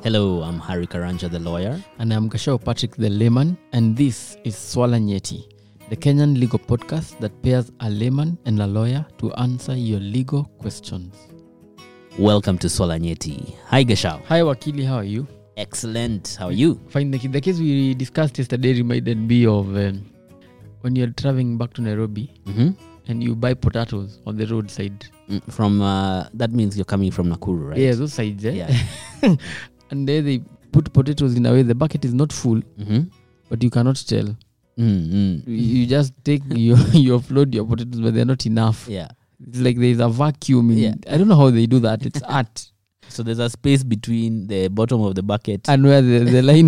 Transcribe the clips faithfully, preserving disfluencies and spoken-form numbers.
Hello, I'm Harry Karanja, the lawyer. And I'm Gashao Patrick, the layman. And this is Swala Nyeti, the Kenyan legal podcast that pairs a layman and a lawyer to answer your legal questions. Welcome to Swala Nyeti. Hi, Gashao. Hi, Wakili. How are you? Excellent. How are you? Fine. The, the case we discussed yesterday reminded me of um, when you're traveling back to Nairobi Mm-hmm. and you buy potatoes on the roadside. Mm, From, uh, that means you're coming from Nakuru, right? Yeah, those sides, eh? Yeah. And there they put potatoes in a way the bucket is not full, Mm-hmm. but you cannot tell. Mm-hmm. You just take, you, you offload your potatoes, but they're not enough. Yeah. It's like there's a vacuum. In, Yeah. I don't know how they do that. It's art. So there's a space between the bottom of the bucket And where the, the line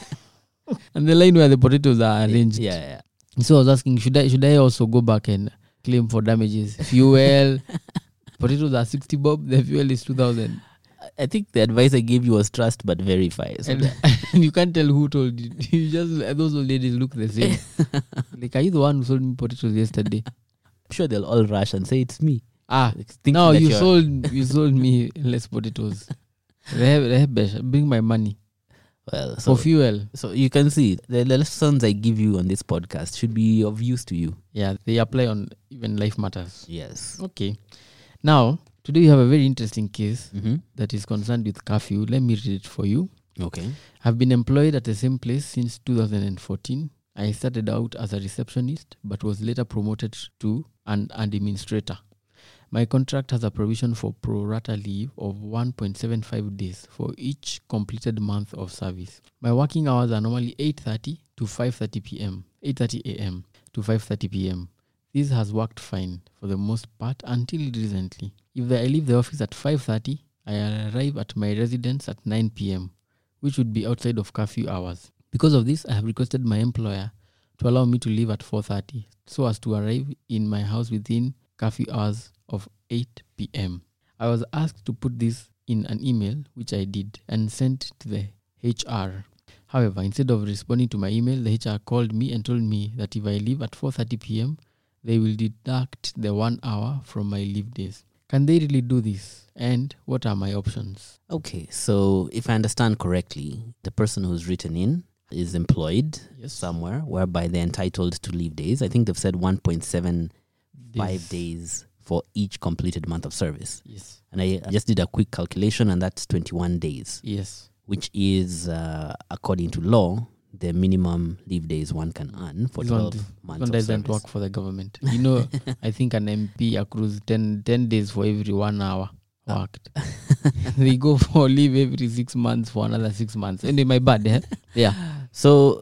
and the line where the potatoes are arranged. Yeah, yeah. So I was asking, should I should I also go back and claim for damages? Fuel. Potatoes are sixty bob, the fuel is two thousand. I think the advice I gave you was trust but verify. So And, that- and you can't tell who told you. You just, those old ladies look the same. Like, are you the one who sold me potatoes yesterday? I'm sure they'll all rush and say it's me. Ah, Thinking no, that you you're- sold you sold me less potatoes. Rehab- rehab- Bring my money Well, so, for fuel. so you can see the lessons I give you on this podcast should be of use to you. Yeah, they apply on even life matters. Yes. Okay. Now, today we have a very interesting case Mm-hmm. that is concerned with curfew. Let me read it for you. Okay. I've been employed at the same place since two thousand fourteen. I started out as a receptionist, but was later promoted to an administrator. My contract has a provision for pro rata leave of one point seven five days for each completed month of service. My working hours are normally eight thirty to five thirty p.m., eight thirty a.m. to five thirty p.m. This has worked fine for the most part until recently. If I leave the office at five thirty, I arrive at my residence at nine p.m., which would be outside of curfew hours. Because of this, I have requested my employer to allow me to leave at four thirty so as to arrive in my house within curfew hours of eight p.m. I was asked to put this in an email, which I did, and sent to the H R. However, instead of responding to my email, the H R called me and told me that if I leave at four thirty p.m., they will deduct the one hour from my leave days. Can they really do this? And what are my options? Okay, so if I understand correctly, the person who's written in is employed Yes. somewhere whereby they're entitled to leave days. I think they've said one point seven five This- days for each completed month of service. Yes. And I I just did a quick calculation, and that's twenty-one days, Yes. which is, uh, according to law, the minimum leave days one can earn for This one- twelve This months one of doesn't service. work for the government. You know, I think an M P accrues ten, ten days for every one hour Ah. worked. They go for leave every six months for another six months. Anyway, my bad, eh? Yeah. So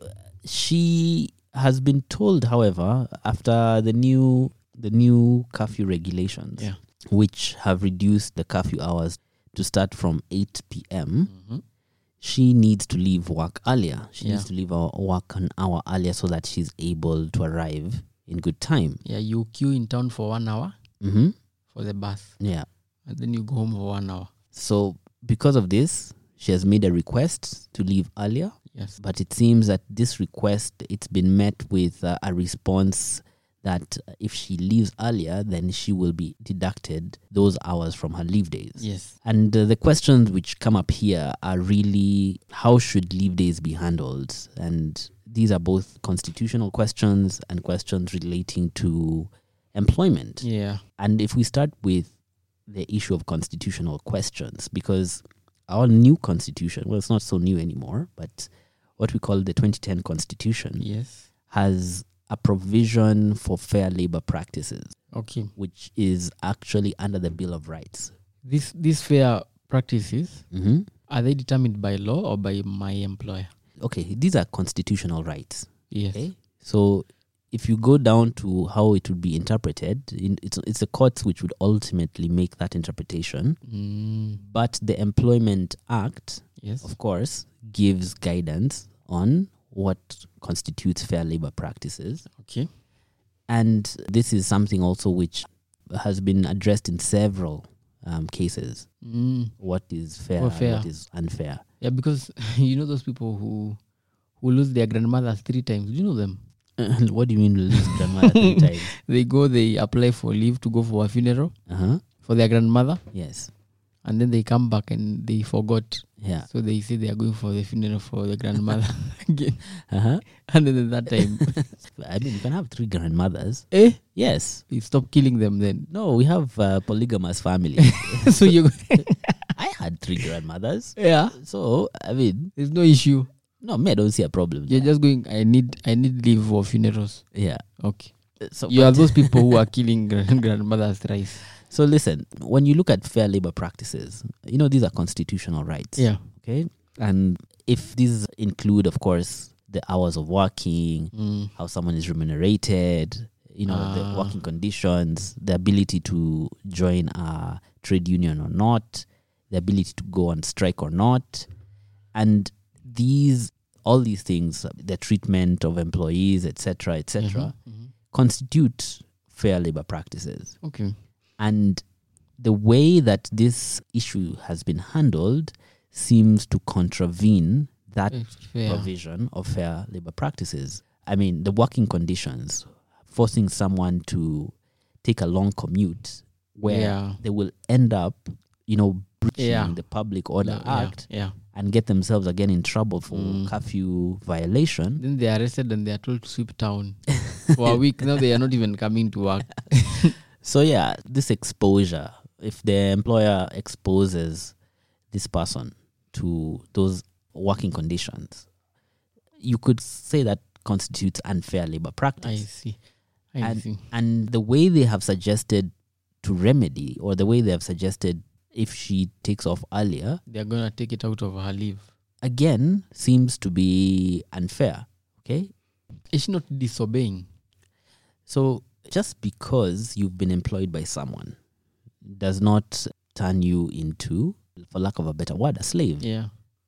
she has been told, however, after the new the new curfew regulations, Yeah. which have reduced the curfew hours to start from eight p.m., Mm-hmm. she needs to leave work earlier. She Yeah. needs to leave her work an hour earlier so that she's able to arrive in good time. Yeah, you queue in town for one hour Mm-hmm. for the bus, Yeah. and then you go home for one hour. So because of this, she has made a request to leave earlier. Yes. But it seems that this request, it's been met with uh, a response that if she leaves earlier, then she will be deducted those hours from her leave days. Yes. And uh, the questions which come up here are really, how should leave days be handled? And these are both constitutional questions and questions relating to employment. Yeah. And if we start with the issue of constitutional questions, because our new constitution, well, it's not so new anymore, but what we call the twenty ten constitution Yes. has a provision for fair labor practices, Okay. which is actually under the Bill of Rights. This these fair practices, Mm-hmm. are they determined by law or by my employer? Okay, these are constitutional rights. Yes. Okay, so if you go down to how it would be interpreted, in, it's it's the courts which would ultimately make that interpretation. Mm, But the Employment Act, yes. of course, gives guidance on what constitutes fair labor practices. Okay. And this is something also which has been addressed in several um, cases. Mm. What is fair, Oh, and fair. what is unfair. Yeah, because you know those people who who lose their grandmothers three times. Do you know them? What do you mean lose grandmother three times? They go, they apply for leave to go for a funeral Uh-huh. for their grandmother, Yes. and then they come back and they forgot. Yeah. So they say they are going for the funeral for the grandmother again. Uh-huh. And then at that time, I mean, you can have three grandmothers. eh? Yes. You stop killing them then. No, we have a polygamous family. So you, I had three grandmothers. yeah, So, I mean, there's no issue. no, me, I don't see a problem. You're there. just going, I need I need leave for funerals. Yeah. Okay. So, You are but- those people who are killing grand- grandmothers thrice. so listen, when you look at fair labor practices, you know, these are constitutional rights. Yeah. Okay. And if these include, of course, the hours of working, Mm. how someone is remunerated, you know, Ah. the working conditions, the ability to join a trade union or not, the ability to go on strike or not. And these, all these things, the treatment of employees, et cetera, et cetera, Mhm, mhm. constitute fair labor practices. Okay. And the way that this issue has been handled seems to contravene that It's fair. provision of fair labor practices. I mean, the working conditions, forcing someone to take a long commute where Yeah. they will end up, you know, breaching Yeah. the Public Order Yeah, Act Yeah. and get themselves again in trouble for Mm. curfew violation. Then they are arrested and they are told to sweep town for a week. Now they are not even coming to work. So yeah, this exposure, if the employer exposes this person to those working conditions, you could say that constitutes unfair labor I practice. see. I And- see. And the way they have suggested to remedy, or the way they have suggested if she takes off earlier, They're going to take it out of her leave. again, seems to be unfair. Okay? Is she not disobeying? So just because you've been employed by someone does not turn you into, for lack of a better word, a slave. Yeah.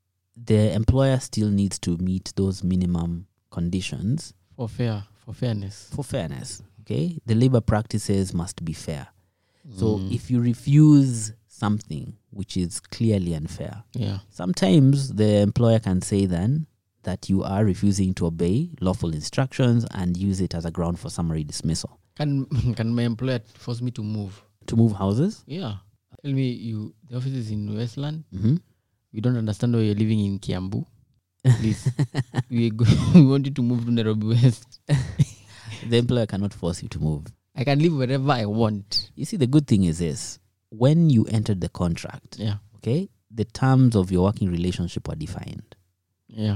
The employer still needs to meet those minimum conditions For fair, for fairness. for fairness. Okay? The labor practices must be fair. So Mm. if you refuse something which is clearly unfair, Yeah. sometimes the employer can say then that you are refusing to obey lawful instructions and use it as a ground for summary dismissal. Can can my employer force me to move? To move houses? Yeah. Tell me, you the office is in Westland. Mm-hmm. We don't understand why you're living in Kiambu. Please, we go, we want you to move to Nairobi West. The employer cannot force you to move. I can live wherever I want. You see, the good thing is this. When you entered the contract, Yeah. okay, the terms of your working relationship are defined. Yeah.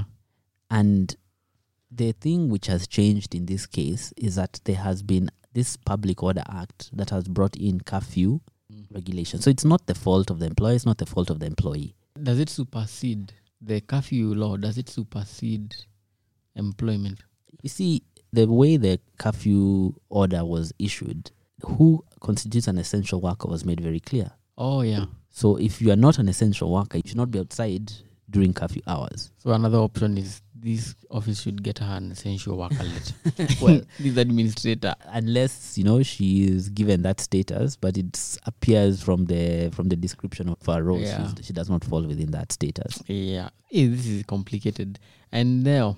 And the thing which has changed in this case is that there has been this Public Order Act that has brought in curfew regulation. So it's not the fault of the employer, it's not the fault of the employee. Does it supersede the curfew law? Does it supersede employment? You see, the way the curfew order was issued, who constitutes an essential worker was made very clear. Oh, yeah. So if you are not an essential worker, you should not be outside during curfew hours. So another option is this office should get her an essential worker letter. Well, This administrator. unless, you know, she is given that status, but it appears from the from the description of her role, Yeah. she's- she does not fall within that status. Yeah. Eh, this is complicated. And now,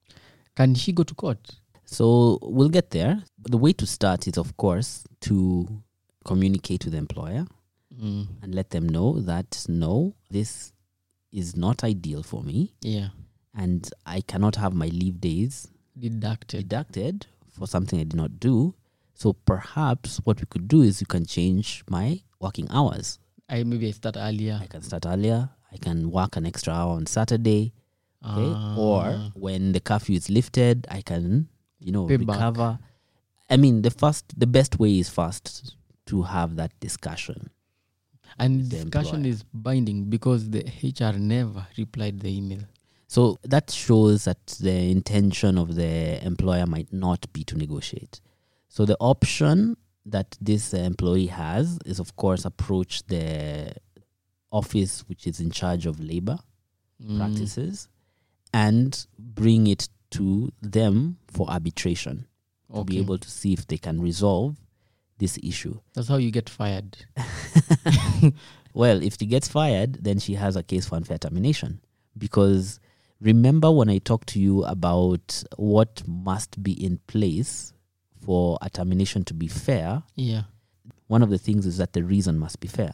can she go to court? So we'll get there. The way to start is, of course, to communicate with the employer Mm. and let them know that, no, this is not ideal for me, Yeah. and I cannot have my leave days Deducted. deducted for something I did not do. So perhaps what we could do is you can change my working hours. I maybe I start earlier. I can start earlier. I can work an extra hour on Saturday. Okay. Ah. Or when the curfew is lifted, I can, you know, Pay back. recover. I mean, the first, the best way is first to have that discussion. And the discussion employer. is binding because the H R never replied the email. So that shows that the intention of the employer might not be to negotiate. So the option that this uh, employee has is, of course, approach the office which is in charge of labor Mm. practices and bring it to them for arbitration to be Okay. able to see if they can resolve this issue. That's how you get fired. Well, if she gets fired, then she has a case for unfair termination. Because remember when I talked to you about what must be in place for a termination to be fair, Yeah. one of the things is that the reason must be fair.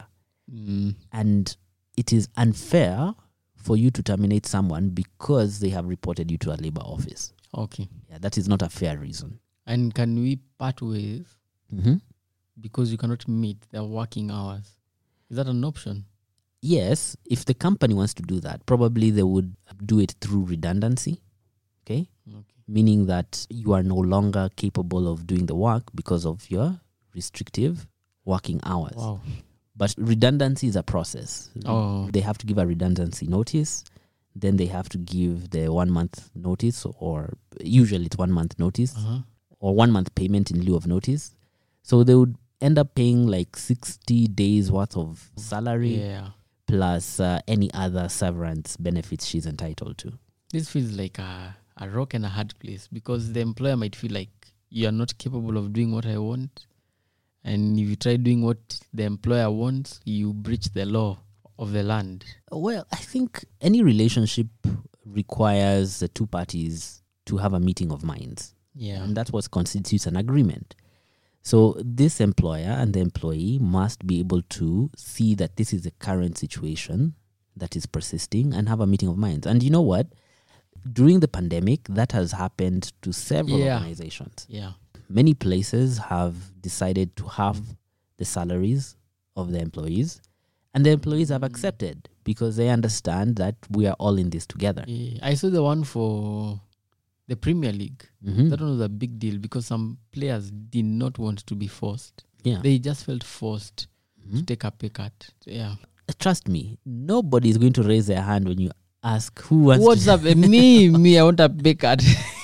Mm. And it is unfair for you to terminate someone because they have reported you to a labor office. Okay. Yeah, that is not a fair reason. And can we part ways Mm-hmm. because you cannot meet their working hours? Is that an option? Yes, if the company wants to do that, probably they would do it through redundancy. Okay? Okay. Meaning that you are no longer capable of doing the work because of your restrictive working hours. Wow. But redundancy is a process. Oh. They have to give a redundancy notice. Then they have to give the one month notice, or usually it's one month notice, Uh-huh. or one month payment in lieu of notice. So they would end up paying like sixty days worth of salary Yeah. plus uh, any other severance benefits she's entitled to. This feels like a, a rock and a hard place because the employer might feel like you are not capable of doing what I want. And if you try doing what the employer wants, you breach the law of the land. Well, I think any relationship requires the two parties to have a meeting of minds. Yeah. And that's what constitutes an agreement. So this employer and the employee must be able to see that this is the current situation that is persisting and have a meeting of minds. And you know what? During the pandemic, that has happened to several Yeah. organizations. Yeah. Many places have decided to have the salaries of the employees, and the employees have accepted because they understand that we are all in this together. Yeah. I saw the one for the Premier League. Mhm. That one was a big deal because some players did not want to be forced. Yeah. They just felt forced to Mhm. take a pay cut. Yeah. Trust me, nobody is going to raise their hand when you ask who wants What's to. up? Eh, me, me, I want a pay cut.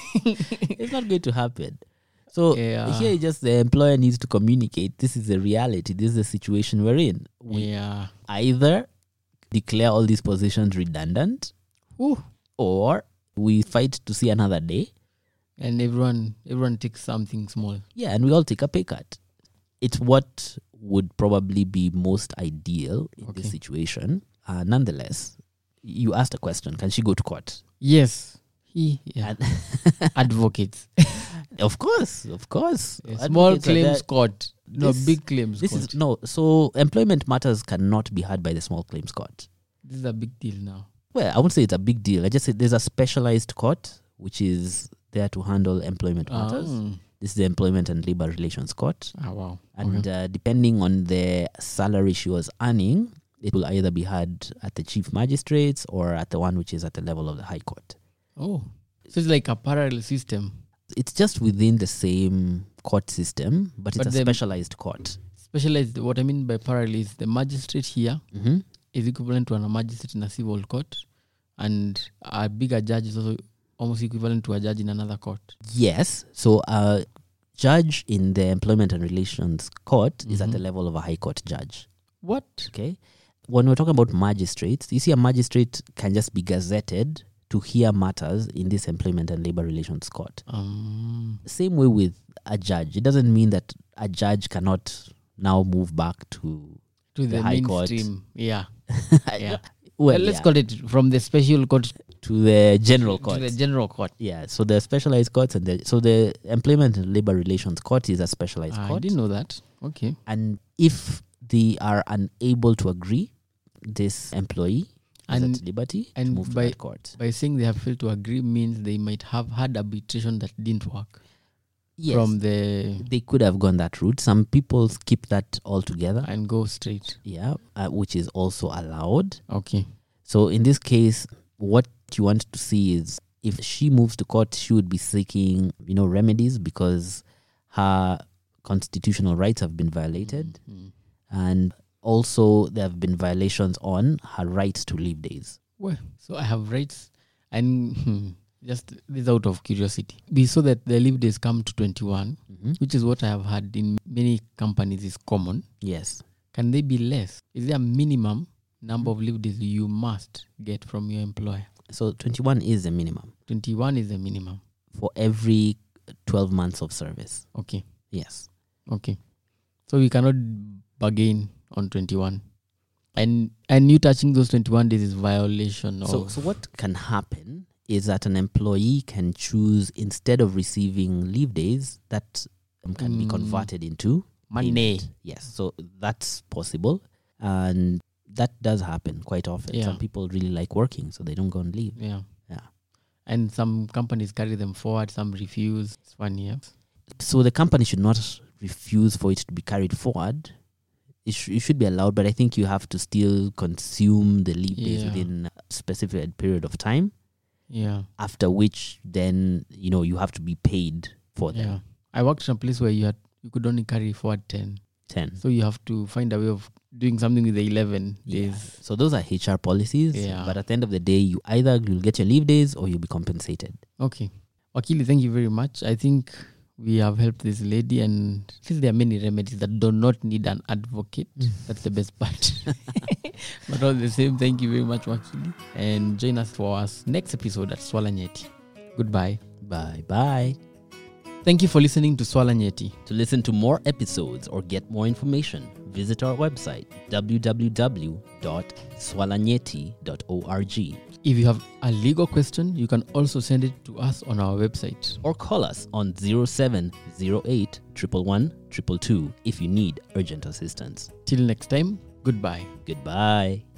It's not going to happen. So Yeah. here, just the employer needs to communicate. This is the reality. This is the situation we're in. We Yeah. either declare all these positions redundant, Ooh. or we fight to see another day. And everyone, everyone takes something small. Yeah, and we all take a pay cut. It's what would probably be most ideal in Okay. this situation. Uh, nonetheless, you asked a question: can she go to court? Yes. He, yeah. And Advocates. of course, of course. A small Advocates are claims there. court. No, This- big claims This court. is no. So employment matters cannot be heard by the small claims court. This is a big deal now. Well, I won't say it's a big deal. I just say there's a specialized court which is there to handle employment matters. Ah. This is the Employment and Labor Relations Court. Ah, wow. And Okay. uh, depending on the salary she was earning, it will either be heard at the chief magistrates or at the one which is at the level of the High Court. Oh. So it's like a parallel system. It's just within the same court system, but it's But a the- specialized court. Specialized, what I mean by parallel is the magistrate here Mm-hmm. is equivalent to a magistrate in a civil court, and a bigger judge is also almost equivalent to a judge in another court. Yes. So a judge in the Employment and Relations Court is at the Mhm. level of a High Court judge. What? Okay. When we're talking about magistrates, you see, a magistrate can just be gazetted to hear matters in this Employment and Labor Relations Court. Um. Same way with a judge. It doesn't mean that a judge cannot now move back to To the, The High Court. mainstream. Yeah. Yeah. well, Well, let's yeah, call it from the special court to the general court. to the general court. Yeah. So the specialized courts and the so the Employment and Labor Relations Court is a specialized Ah, I court. didn't know that. Okay. And if they are unable to agree, this employee is And- at liberty to and move to by- that court. By saying they have failed to agree means they might have had arbitration that didn't work Yes, from the they could have gone that route. Some people skip that altogether. and go straight. Yeah, uh, which is also allowed. Okay. So in this case, what you want to see is if she moves to court, she would be seeking, you know, remedies because her constitutional rights have been violated, Mhm. and also there have been violations on her rights to leave days. Well, so I have rights, and hmm, just this out of curiosity, we saw that the leave days come to twenty-one, Mhm. which is what I have had in many companies is common. Yes. Can they be less? Is there a minimum number of leave days you must get from your employer? So twenty-one is the minimum twenty-one is the minimum. for every twelve months of service. Okay, Yes. okay. So we cannot bargain on twenty-one. And and you touching those twenty-one days is violation of... So, so what can happen is that an employee can choose, instead of receiving leave days, that um, can be Mm. converted into Money. payment. Yes, so that's possible. And that does happen quite often. Yeah. Some people really like working, so they don't go and leave. Yeah. Yeah. And some companies carry them forward, some refuse. It's funny, yeah. So the company should not refuse for it to be carried forward. It, sh- it should be allowed, but I think you have to still consume the leave days Yeah. within a specific period of time, Yeah. after which then, you know, you have to be paid for them. Yeah. I worked in a place where you had you could only carry forward ten. ten. So you have to find a way of doing something with the eleven Yeah. days. So those are H R policies. Yeah. But at the end of the day, you either you'll get your leave days or you'll be compensated. Okay. Wakili, thank you very much. I think we have helped this lady, and since there are many remedies that do not need an advocate, that's the best part. But all the same, thank you very much, Wakili. And join us for our next episode at Swala Nyeti. Goodbye. Bye bye. Thank you for listening to Swala Nyeti. To listen to more episodes or get more information, visit our website w w w dot swalanyeti dot org If you have a legal question, you can also send it to us on our website. or call us on zero seven zero eight one one one two two two if you need urgent assistance. Till next time, goodbye. Goodbye.